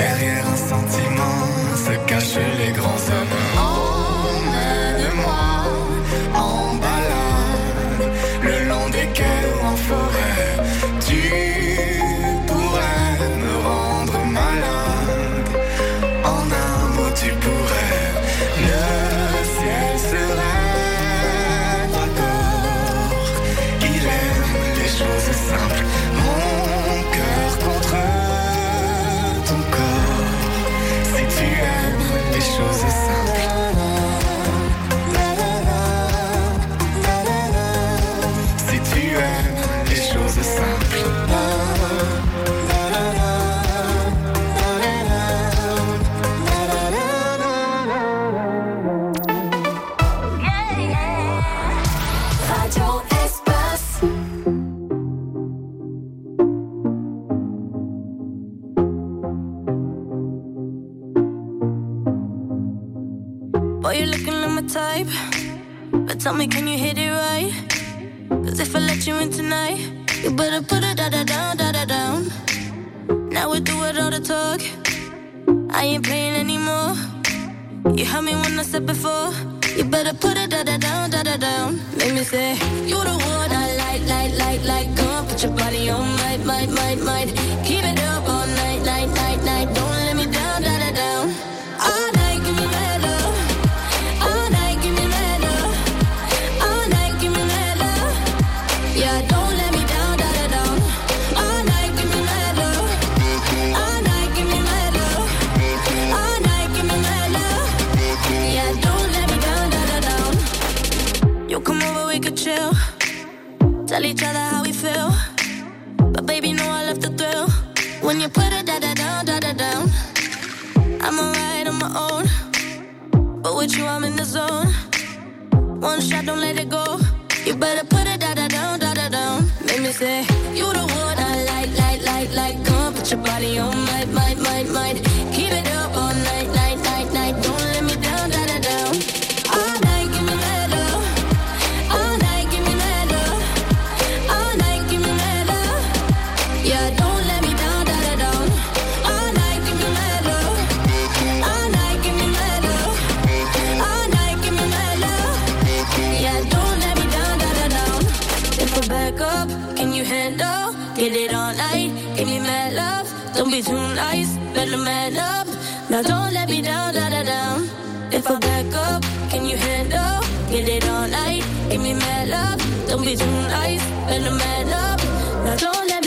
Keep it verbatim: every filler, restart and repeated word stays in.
Derrière un sentiment se cachent les grands hommes. Emmène-moi en balade, le long des quais ou en forêt. Tu pourrais me rendre malade. En un mot tu pourrais. Le ciel serait d'accord. Il aime les choses simples. Mon cœur contre ton corps. Si tu aimes les choses simples. Si tu aimes les choses simples. Radio Espace. Boy, you're looking like my type, but tell me, can you hit it right? Cause if I let you in tonight, you better put it da-da down, da-da down. Now we do it all the talk, I ain't playing anymore. You heard me when I said before, you better put it da-da down, da-da down. Make me say, you the one I like, like, like, like. Come on, put your body on, might, might, might, might. Keep it up all night, night, night, night. Don't let me down, da-da down. All night, give me that love. All night, give me that love. All night, give me that love. Yeah, don't let me down, da-da down. All night, give me that love. All night, give me that love. All night, give me that love. Yeah, don't let me down, da-da down. You come over, we could chill. Tell each other how we feel. But baby, know I love the thrill. When you put it da-da down, da-da down. I'm alright on my own, but with you I'm in the zone. One shot, don't let it go. You better put it da-da down, da-da down. Make me say, you the one I like, like, like, like. Come on, put your body on, might, might, might, might. Keep it up all night, night, night, night. Don't let me down, da-da down. All night, give me that love. All night, give me that love. All night, give me that love. Yeah, don't let me down, da-da down. All night, give me that love. All night, give me that love. All night, give me that love. Yeah, don't let me down, da-da down. If I back up, can you handle? Get it all night, give me mad love. Don't be too nice, better man up. Now don't let me down, da-da down. If I back up, can you handle? Get it all night, give me mad love. Don't be too nice, better man up. Now don't let